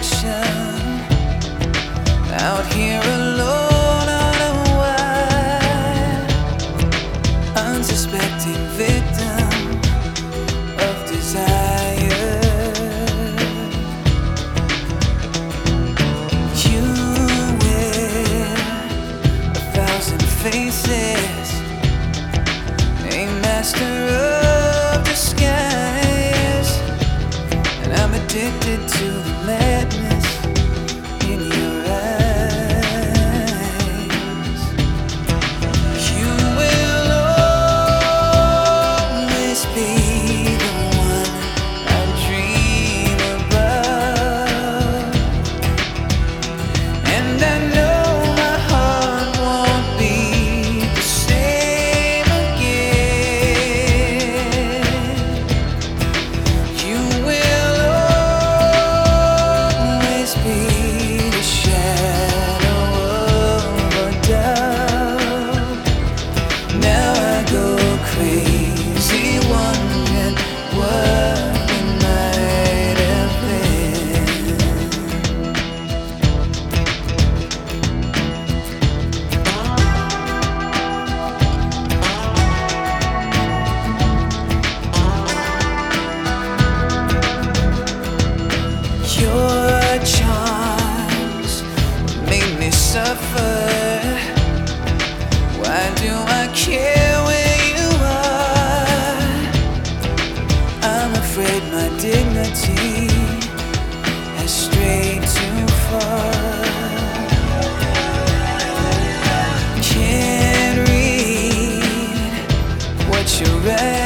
affection. Out here alone on a wide, unsuspecting victim of desire. You wear 1,000 faces, a master of disguise, and I'm addicted to the madness in your eyes. You will always be the one I dream about, and I know my heart won't be the same again. You will always be the shadow of a doubt. Now I go crazy wondering what we might have been. Your charms made me suffer. Why do I care where you are? I'm afraid my dignity has strayed too far. Can't read what you're writing.